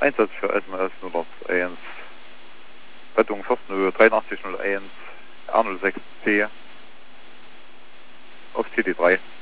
Einsatz für SMS 001, Rettung Forstnöhe 8301, R06C auf CD3.